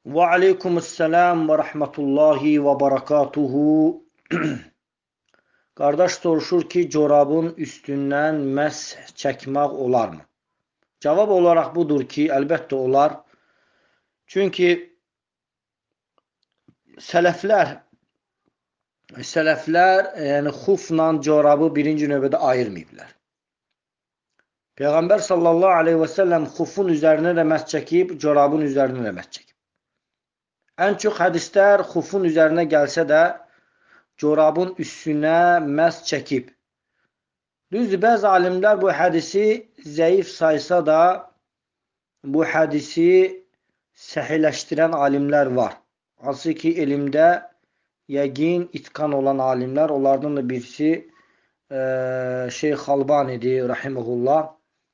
Və aleykumussalam və rəhmətullahi və barakatuhu. Qardaş soruşur ki, corabın üstündən məsh çəkmək olarmı? Cavab olaraq budur ki, əlbəttə olar. Çünki sələflər yəni xufla corabı birinci növbədə ayırmayıblar. Peyğəmbər sallallahu aleyhi və səlləm xufun üzərinə də məsh çəkib, corabın üzərinə də məsh çəkib. Ən çox hədislər xufun üzərinə gəlsə də, corabın üstünə məsh çəkib. Düzdür, bəzi alimlər bu hədisi zəif saysa da, bu hədisi səhiləşdirən alimlər var. Hansı ki, elmdə yəqin itqan olan alimlər, onlardan da birisi Şeyx Albanidir, rahimehullah.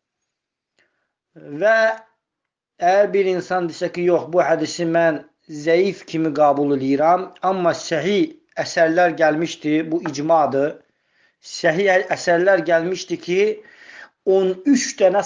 Və əgər bir insan desə ki, yox, bu hədisi mən zəif kimi qəbul edirəm, amma səhih əsərlər gəlmişdi, bu icmadır. Səhih əsərlər gəlmişdi ki, 13 dənə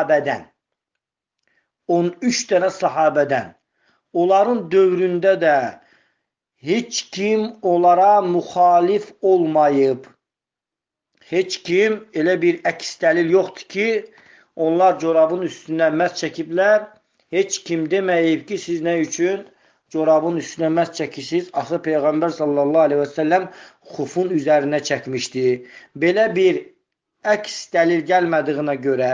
sahabədən, onların dövründə də heç kim onlara müxalif olmayıb. Heç kim, elə bir əks dəlil yoxdur ki, onlar corabın üstündən məsh çəkiblər. Heç kim deməyib ki, siz nə üçün corabın üstünə məsh çəkirsiniz? Axı Peyğəmbər sallallahu aleyhi və səlləm xufun üzərinə çəkmişdi. Belə bir əks dəlil gəlmədiyinə görə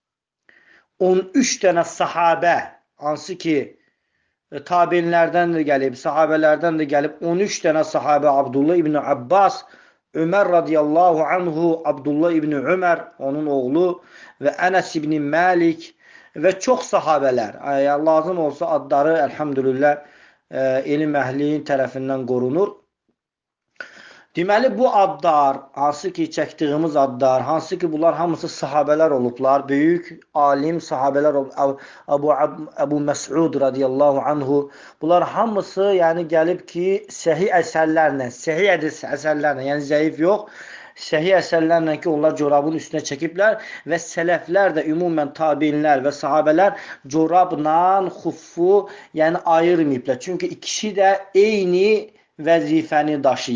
13 dənə sahabə, hansı ki tabinlərdən də gəlib, sahabələrdən də gəlib 13 dənə sahabə, Abdullah ibn Abbas, Ömər radiyallahu anhu, Abdullah ibn Ömər, onun oğlu və Ənəs ibn Məlik və çox sahabələr. Lazım olsa adları, əlhamdülillah, elm əhlinin tərəfindən qorunur. Deməli, bu adlar, hansı ki, çəkdiyimiz adlar, hansı ki, bunlar hamısı sahabələr olublar, böyük alim sahabələr olub, Əbu Məsud radiyallahu anhu, bunlar hamısı yəni gəlib ki, səhih əsərlərlə, yəni zəif yox, səhih əsərlərlə ki, onlar corabın üstünə çəkiblər və sələflər də ümumən tabinlər və sahabələr corabla xufu yəni ayırmayıblar. Çünki ikisi də eyni vəzifəni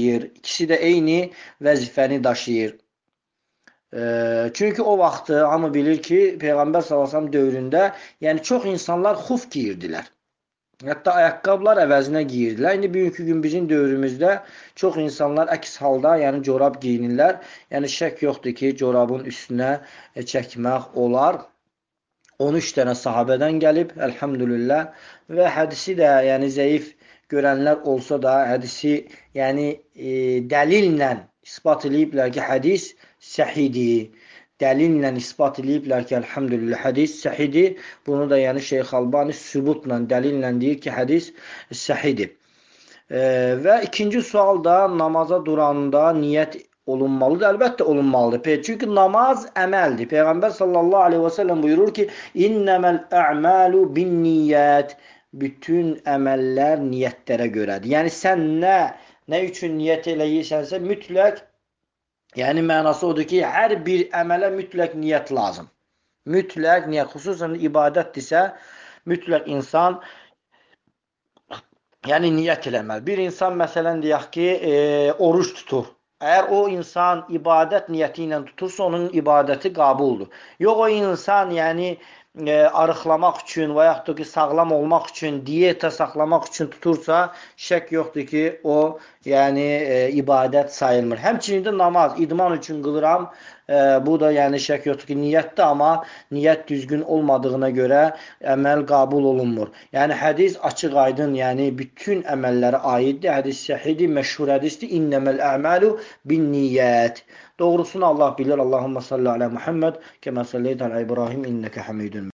daşıyır. Çünki o vaxtı hamı bilir ki, Peyğəmbər s.ə.v dövründə yəni çox insanlar xuf giyirdilər. Hətta ayaqqabılar əvəzinə giyirdilər. İndi bugünkü gün bizim dövrümüzdə çox insanlar əks halda yəni corab giyinirlər. Yəni şək yoxdur ki, corabın üstünə çəkmək olar. 13 dənə sahabədən gəlib, əlhamdülillah. Və hədisi də yəni zəif görənlər olsa da, hədisi yəni dəlillə ispat ediblər ki, hədis səhidir. Dəlillə ispat ediblər ki, əlhamdülillah, hədis səhidir. Bunu da yəni Şeyx Albani sübutla, dəlillə deyir ki, hədis səhidir. Və ikinci sual da namaza duranda niyyət olunmalıdır. Əlbəttə olunmalıdır. Çünki namaz əməldir. Peyğəmbər sallallahu aleyhi və səlləm buyurur ki, İnnəməl ə'məlu bin niyyət. Bütün əməllər niyyətlərə görədir. Yəni, sən nə üçün niyyət eləyirsənsə, mütləq, yəni mənası odur ki, hər bir əmələ mütləq niyyət lazım. Mütləq niyyət, xüsusən ibadətdirsə, mütləq insan yəni niyyət eləməli. Bir insan, məsələn, deyək ki, oruç tutur. Əgər o insan ibadət niyyəti ilə tutursa, onun ibadəti qəbuldur. Yox, o insan, yəni, arıqlamaq üçün və yaxud da ki, sağlam olmaq üçün, diyeta saxlamaq üçün tutursa, şək yoxdur ki, o yəni ibadət sayılmır. Həmçinin də namaz, idman üçün qılıram, bu da yəni şək yoxdur ki, niyyətdir, amma niyyət düzgün olmadığına görə əməl qəbul olunmur. Yəni hədis açıq aydın, yəni bütün əməllərə aiddir. Hədis səhidir, məşhur hədisdir. İnnəməl əməlu bin niyyət. Doğrusunu Allah bilir. Allahümme salli alə Muhammed kəmə səlləyət alə İbrahim innəkə hamidun.